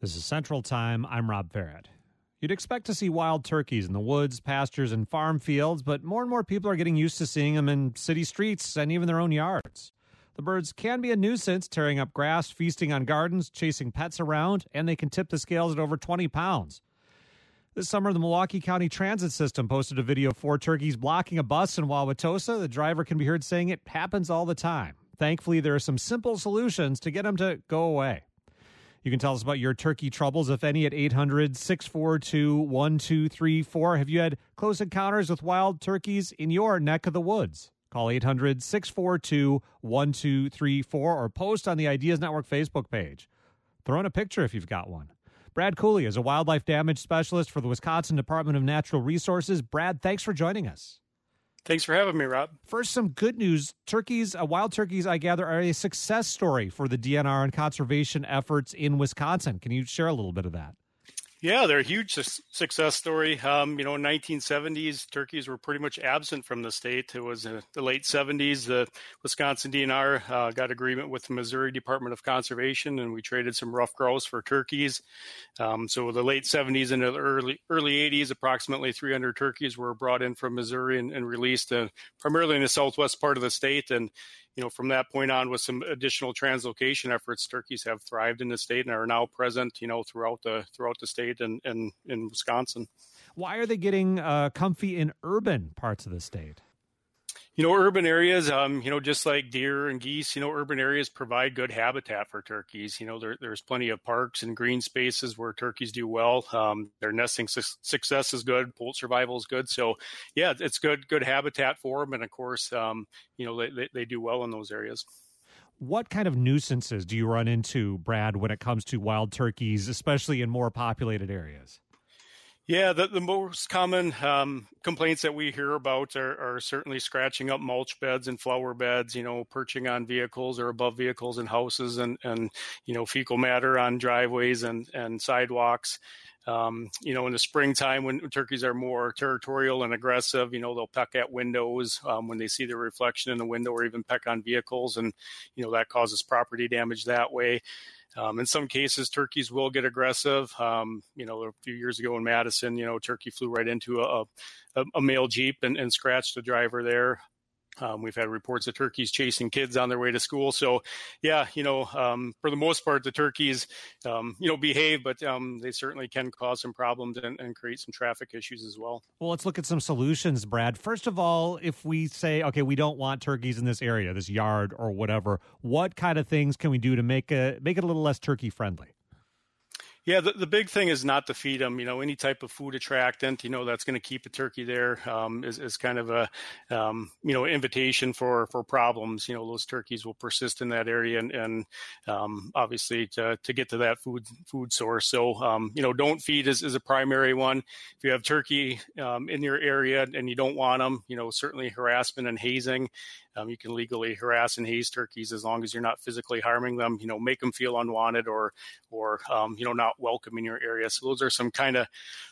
This is Central Time. I'm Rob Farrett. You'd expect to see wild turkeys in the woods, pastures, and farm fields, but more and more people are getting used to seeing them in city streets and even their own yards. The birds can be a nuisance, tearing up grass, feasting on gardens, chasing pets around, and they can tip the scales at over 20 pounds. This summer, the Milwaukee County Transit System posted a video of 4 turkeys blocking a bus in Wauwatosa. The driver can be heard saying it happens all the time. Thankfully, there are some simple solutions to get them to go away. You can tell us about your turkey troubles, if any, at 800-642-1234. Have you had close encounters with wild turkeys in your neck of the woods? Call 800-642-1234 or post on the Ideas Network Facebook page. Throw in a picture if you've got one. Brad Cooley is a wildlife damage specialist for the Wisconsin Department of Natural Resources. Brad, thanks for joining us. Thanks for having me, Rob. First, some good news. Turkeys, wild turkeys, I gather, are a success story for the DNR and conservation efforts in Wisconsin. Can you share a little bit of that? Yeah, they're a huge success story. In 1970s, turkeys were pretty much absent from the state. It was the late 70s. The Wisconsin DNR got agreement with the Missouri Department of Conservation, and we traded some rough grouse for turkeys. So the late 70s and the early 80s, approximately 300 turkeys were brought in from Missouri and released primarily in the southwest part of the state. And from that point on, with some additional translocation efforts, turkeys have thrived in the state and are now present, throughout the state and in Wisconsin. Why are they getting comfy in urban parts of the state? Urban areas, just like deer and geese, urban areas provide good habitat for turkeys. There's plenty of parks and green spaces where turkeys do well. Their nesting success is good. Poult survival is good. So, yeah, it's good habitat for them. And, of course, they do well in those areas. What kind of nuisances do you run into, Brad, when it comes to wild turkeys, especially in more populated areas? Yeah, the most common complaints that we hear about are certainly scratching up mulch beds and flower beds, perching on vehicles or above vehicles and houses and fecal matter on driveways and sidewalks. In the springtime when turkeys are more territorial and aggressive, they'll peck at windows when they see the reflection in the window or even peck on vehicles. And, that causes property damage that way. In some cases, turkeys will get aggressive. A few years ago in Madison, turkey flew right into a male Jeep and scratched the driver there. We've had reports of turkeys chasing kids on their way to school. So, yeah, for the most part, the turkeys, behave, but they certainly can cause some problems and create some traffic issues as well. Well, let's look at some solutions, Brad. First of all, if we say, okay, we don't want turkeys in this area, this yard or whatever, what kind of things can we do to make it a little less turkey friendly? Yeah, the big thing is not to feed them. Any type of food attractant, that's going to keep a turkey there is kind of a, invitation for problems. Those turkeys will persist in that area and obviously to get to that food source. So, don't feed is a primary one. If you have turkey in your area and you don't want them, certainly harassment and hazing. You can legally harass and haze turkeys as long as you're not physically harming them, make them feel unwanted or not welcome in your area. So those are some common,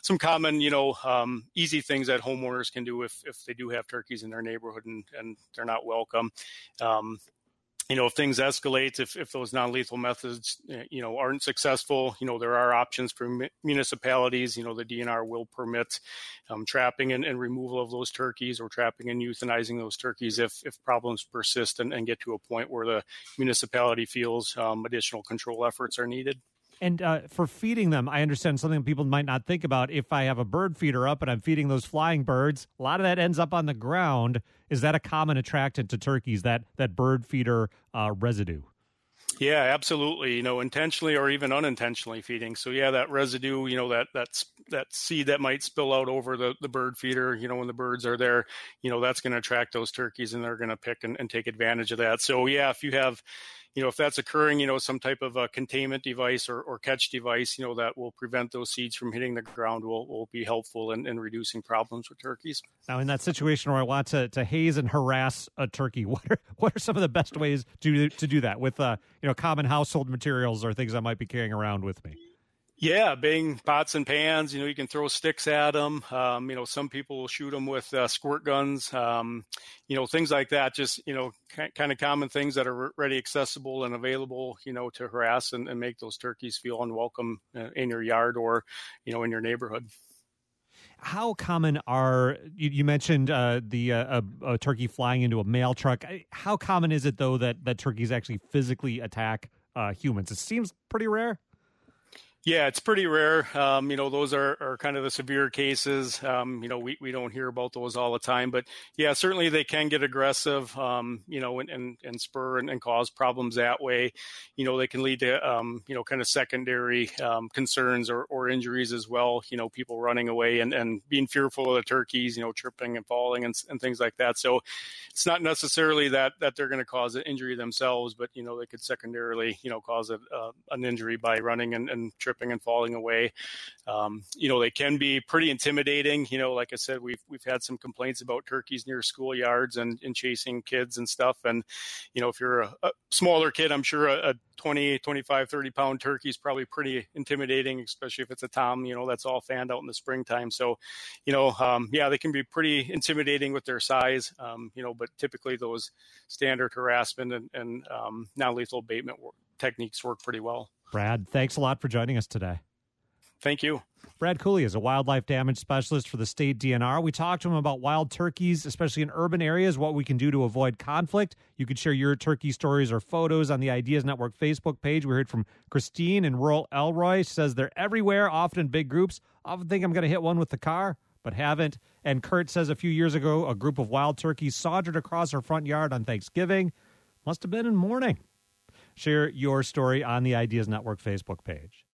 easy things that homeowners can do if they do have turkeys in their neighborhood and they're not welcome. If things escalate, if those non-lethal methods, aren't successful, there are options for municipalities. The DNR will permit trapping and removal of those turkeys or trapping and euthanizing those turkeys if problems persist and get to a point where the municipality feels additional control efforts are needed. And for feeding them, I understand something people might not think about. If I have a bird feeder up and I'm feeding those flying birds, a lot of that ends up on the ground. Is that a common attractant to turkeys, that bird feeder residue? Yeah, absolutely. Intentionally or even unintentionally feeding. So yeah, that residue, that seed that might spill out over the bird feeder, when the birds are there, that's going to attract those turkeys and they're going to pick and take advantage of that. So yeah, if you have, if that's occurring, some type of a containment device or catch device, that will prevent those seeds from hitting the ground will be helpful in reducing problems with turkeys. Now, in that situation where I want to haze and harass a turkey, what are some of the best ways to do that with, common household materials or things I might be carrying around with me? Yeah, bang pots and pans. You can throw sticks at them. Some people will shoot them with squirt guns. Things like that. Just kind of common things that are ready, accessible, and available. To harass and make those turkeys feel unwelcome in your yard or in your neighborhood. How common are you mentioned a turkey flying into a mail truck? How common is it though that turkeys actually physically attack humans? It seems pretty rare. Yeah, it's pretty rare. Those are kind of the severe cases. We don't hear about those all the time, but yeah, certainly they can get aggressive, and spur and cause problems that way. They can lead to, kind of secondary concerns or injuries as well. People running away and being fearful of the turkeys, tripping and falling and things like that. So it's not necessarily that they're going to cause an injury themselves, but, they could secondarily, cause an injury by running and tripping and falling away. They can be pretty intimidating. Like I said, we've had some complaints about turkeys near schoolyards and chasing kids and stuff. And, if you're a smaller kid, I'm sure a 20, 25, 30-pound turkey is probably pretty intimidating, especially if it's a tom, that's all fanned out in the springtime. So, they can be pretty intimidating with their size, but typically those standard harassment and non-lethal abatement techniques work pretty well. Brad, thanks a lot for joining us today. Thank you. Brad Cooley is a wildlife damage specialist for the state DNR. We talked to him about wild turkeys, especially in urban areas, what we can do to avoid conflict. You can share your turkey stories or photos on the Ideas Network Facebook page. We heard from Christine in rural Elroy. She says they're everywhere, often in big groups. Often think I'm going to hit one with the car, but haven't. And Kurt says a few years ago, a group of wild turkeys sauntered across her front yard on Thanksgiving. Must have been in morning. Share your story on the Ideas Network Facebook page.